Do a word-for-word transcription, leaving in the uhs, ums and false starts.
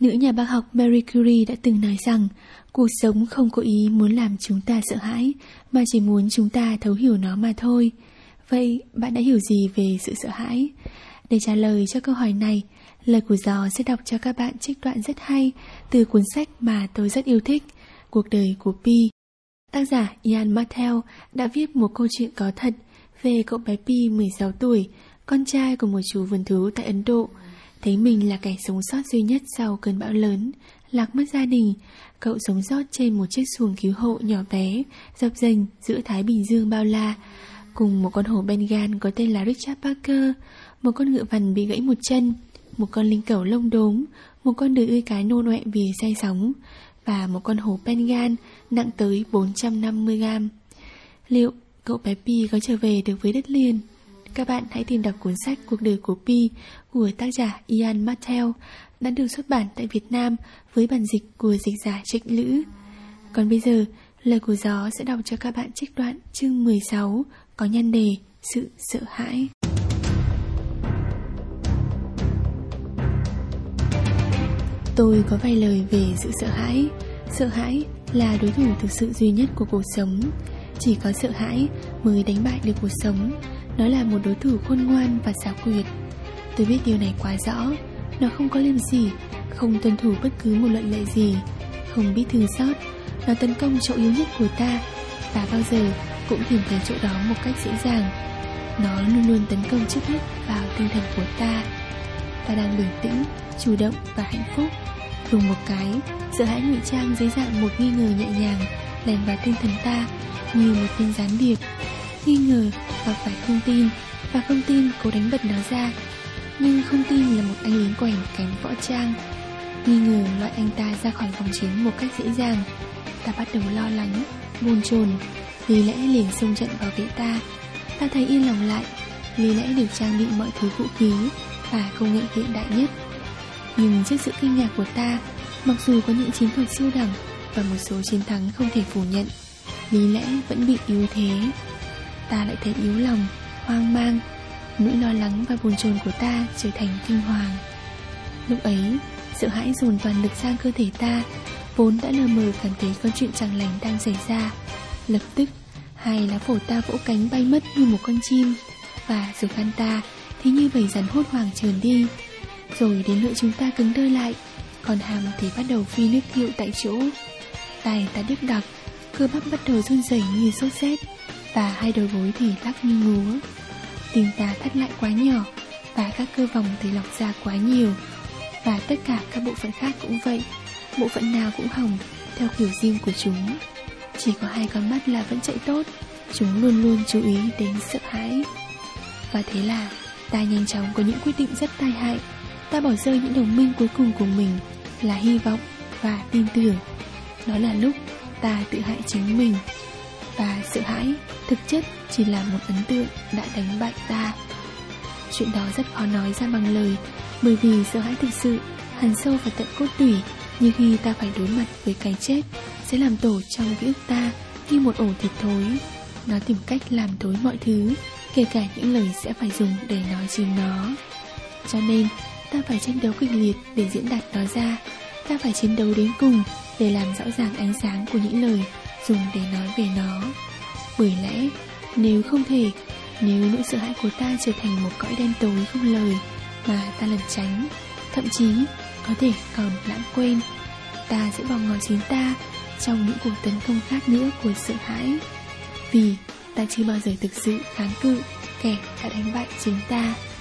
Nữ nhà bác học Marie Curie đã từng nói rằng cuộc sống không có ý muốn làm chúng ta sợ hãi, mà chỉ muốn chúng ta thấu hiểu nó mà thôi. Vậy bạn đã hiểu gì về sự sợ hãi? Để trả lời cho câu hỏi này, Lời của Gió sẽ đọc cho các bạn trích đoạn rất hay từ cuốn sách mà tôi rất yêu thích, Cuộc đời của Pi. Tác giả Ian Martell đã viết một câu chuyện có thật về cậu bé Pi mười sáu tuổi, con trai của một chủ vườn thú tại Ấn Độ. Thấy mình là kẻ sống sót duy nhất sau cơn bão lớn, lạc mất gia đình, cậu sống sót trên một chiếc xuồng cứu hộ nhỏ bé, dập dềnh giữa Thái Bình Dương bao la, cùng một con hổ Bengal có tên là Richard Parker, một con ngựa vằn bị gãy một chân, một con linh cẩu lông đốm, một con đười ươi cái nô nọe vì say sóng, và một con hổ Bengal nặng tới bốn trăm năm mươi gam. Liệu cậu bé Pi có trở về được với đất liền? Các bạn hãy tìm đọc cuốn sách Cuộc đời của Pi của tác giả Ian Martell đã được xuất bản tại Việt Nam với bản dịch của dịch giả Trịnh Lữ. Còn bây giờ, Lời của Gió sẽ đọc cho các bạn trích đoạn chương mười sáu có nhan đề Sự sợ hãi. Tôi có vài lời về sự sợ hãi. Sợ hãi là đối thủ thực sự duy nhất của cuộc sống. Chỉ có sợ hãi mới đánh bại được cuộc sống. Nó là một đối thủ khôn ngoan và xảo quyệt. Tôi biết điều này quá rõ. Nó không có liêm sỉ, không tuân thủ bất cứ một luật lệ gì, không biết thương xót. Nó tấn công chỗ yếu nhất của ta, và bao giờ cũng tìm thấy chỗ đó một cách dễ dàng. Nó luôn luôn tấn công trước hết vào tinh thần của ta. Ta đang bình tĩnh, chủ động và hạnh phúc. Dùng một cái, sợ hãi ngụy trang dưới dạng một nghi ngờ nhẹ nhàng lèn vào tinh thần ta như một tên gián điệp. Nghi ngờ hoặc phải không tin, và không tin cố đánh bật nó ra. Nhưng không tin là một anh lính quèn cánh võ trang. Nghi ngờ loại anh ta ra khỏi vòng chiến một cách dễ dàng. Ta bắt đầu lo lắng, bồn chồn, lý lẽ liền xông trận bảo vệ ta. Ta thấy yên lòng lại, lý lẽ được trang bị mọi thứ vũ khí và công nghệ hiện đại nhất. Nhưng trước sự kinh ngạc của ta, mặc dù có những chiến thuật siêu đẳng và một số chiến thắng không thể phủ nhận, lý lẽ vẫn bị yếu thế. Ta lại thấy yếu lòng, hoang mang. Nỗi lo lắng và bồn chồn của ta trở thành kinh hoàng. Lúc ấy, sợ hãi dồn toàn lực sang cơ thể ta, vốn đã lờ mờ cảm thấy có chuyện chẳng lành đang xảy ra. Lập tức, hai lá phổi ta vỗ cánh bay mất như một con chim, và ruột gan ta thì như bầy rắn hốt hoảng trườn đi. Rồi đến lượt chúng ta cứng đơ lại, còn hàm thì bắt đầu phi nước kiệu tại chỗ. Tai ta điếc đặc, cơ bắp bắt đầu run rẩy như sốt rét, và hai đầu gối thì lắc như ngúa. Tim ta thắt lại quá nhỏ, và các cơ vòng thì lọc ra quá nhiều. Và tất cả các bộ phận khác cũng vậy, bộ phận nào cũng hỏng theo kiểu riêng của chúng. Chỉ có hai con mắt là vẫn chạy tốt, chúng luôn luôn chú ý đến sợ hãi. Và thế là ta nhanh chóng có những quyết định rất tai hại. Ta bỏ rơi những đồng minh cuối cùng của mình là hy vọng và tin tưởng. Đó là lúc ta tự hại chính mình. Và sợ hãi thực chất chỉ là một ấn tượng đã đánh bại ta. Chuyện đó rất khó nói ra bằng lời, bởi vì sợ hãi thực sự hằn sâu vào tận cốt tủy, như khi ta phải đối mặt với cái chết, sẽ làm tổ trong ký ức ta như một ổ thịt thối. Nó tìm cách làm thối mọi thứ, kể cả những lời sẽ phải dùng để nói chìm nó. Cho nên ta phải tranh đấu kịch liệt để diễn đạt nó ra. Ta phải chiến đấu đến cùng để làm rõ ràng ánh sáng của những lời dùng để nói về nó. Bởi lẽ nếu không thể, nếu nỗi sợ hãi của ta trở thành một cõi đen tối không lời mà ta lẩn tránh, thậm chí có thể còn lãng quên, ta sẽ bỏ ngỏ chính ta trong những cuộc tấn công khác nữa của sợ hãi. Vì ta chưa bao giờ thực sự kháng cự kẻ đã đánh bại chính ta.